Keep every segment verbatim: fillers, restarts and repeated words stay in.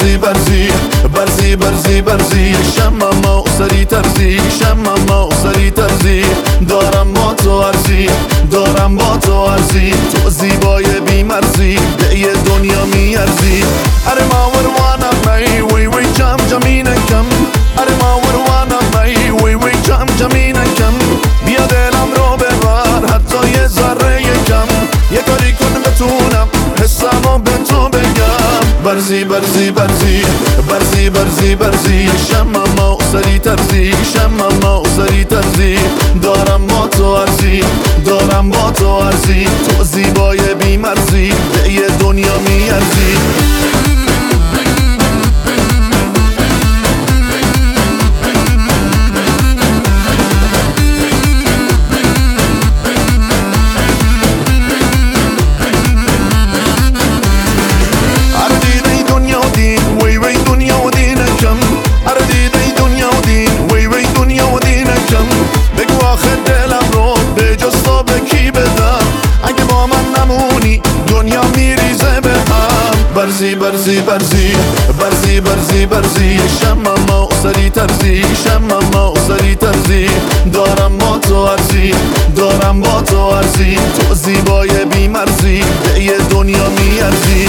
برزی برزی برزی برزی برزی شمم و سری ترزی شمم و سری ترزی دارم با تو ارزی دارم با تو ارزی تو زیبای بی مرزی به یه دنیا میارزی اره ما وروانم می وی وی جم جمینکم اره ما وروانم می وی وی جم جمینکم بیا دلم رو ببر حتی یه ذره کم یه کاری کن بتونم حسمو به تو بگم برزی برزی برزی برزی برزی برزی شمم و سری ترزی شمم و سری ترزی دارم با تو ارزی دارم با تو ارزی تو زیبای بی مرزی به یه دنیا میارزی برزی برزی برزی برزی برزی برزی شمم و سری ترزی شمم و سری ترزی دارم با تو ارزی دارم با تو ارزی تو زیبای بی مرزی به یه دنیا میارزی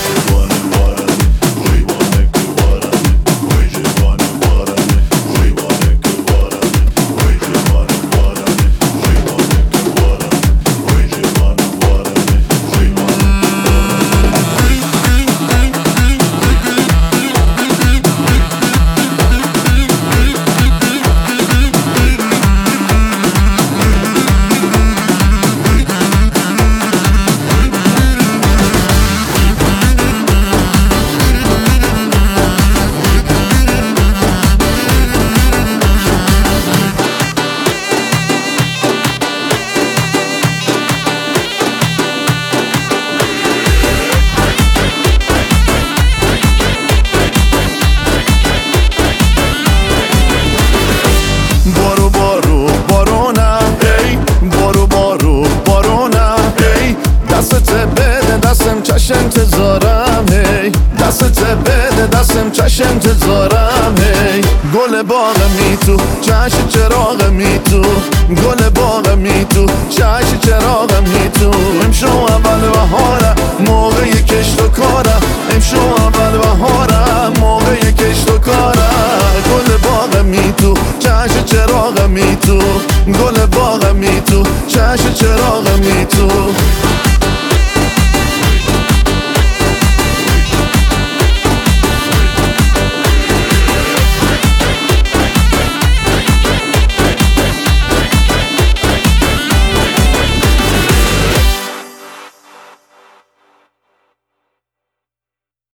بارو بارو بارونه ای بارو بارو بارونه ای دستت بده دستم چش انتظارم هی دستت بده دستم چش انتظارم هی گل باغ می تو چش چراغ می تو گل باغ می تو چش چراغ می تو امشو اول بهاره موقع کشت و کاره امشو اول بهاره موقع کشت و کاره گل باغ می تو چش چراغ می تو گل باغ می تو چش چراغ می تو